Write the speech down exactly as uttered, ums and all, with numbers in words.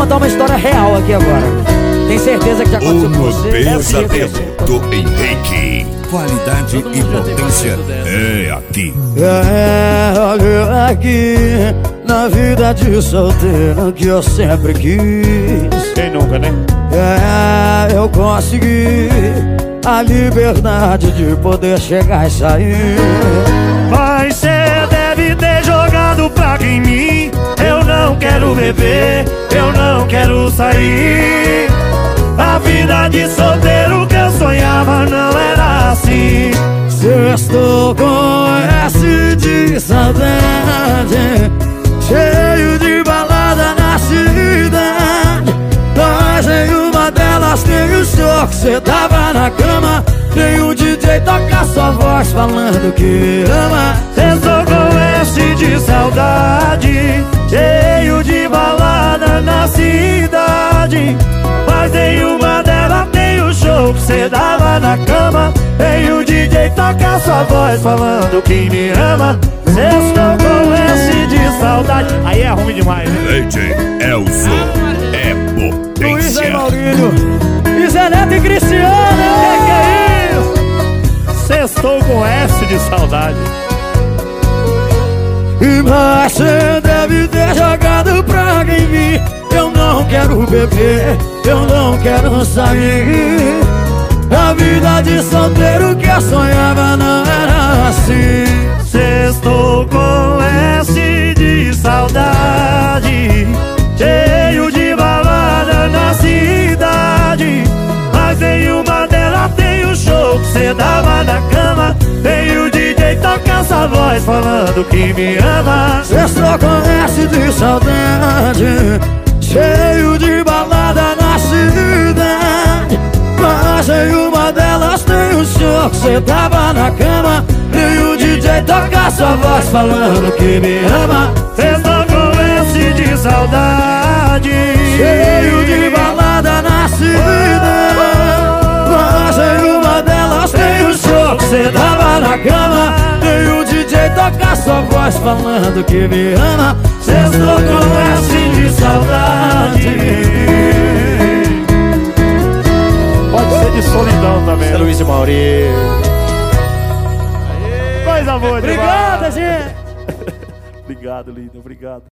contar uma história real aqui agora. Tem certeza que já aconteceu com você? O Pesadelo do Henrique. Qualidade e potência é aqui. É, olha aqui, na vida de solteiro que eu sempre quis. Quem nunca, né? É, eu consegui a liberdade de poder chegar e sair. Mas cê deve ter jogado praga em mim. Eu não quero beber, eu não quero sair. A vida de solteiro que eu sonhava não era assim. Sextou com S de saudade, cheio de balada na cidade. Mas em uma delas tem o show que cê tava na cama. Tem o D J tocar sua voz falando que me ama. Sextou com S de saudade, cheio de balada na cidade. Mas em uma delas tem o show que cê dava na cama. Tem o D J tocar sua voz falando que me ama. Sextou com S de saudade. Aí é ruim demais, né? D J Elzo é Luiz potência. e Maurílio, e Zé Neto e Cristiano. Que que é isso? Sextou com S de saudade. E mas cê deve ter jogado praga em mim. Eu não quero beber, eu não quero sair. A vida de solteiro que eu sonhava não era assim. Sextou com S de saudade, cheio de balada na cidade. Mas em uma delas tem o show que cê dava na cama. Tem o D J tocar sua voz falando que me ama. Sextou com S de saudade, cheio de balada na cidade. Mas em uma delas tem o show que cê tava na cama. Tem o D J tocar sua voz falando que me ama. Sextou com S de saudade, Cheio de balada na cidade. Mas em uma delas tem o show que cê tava na cama. Tem o D J tocar sua voz falando que me ama. Sextou com S de saudade. pode ser de solidão também. É Luiz e Maurício. Coisa boa demais. Obrigado, gente. Obrigado, lindo, obrigado.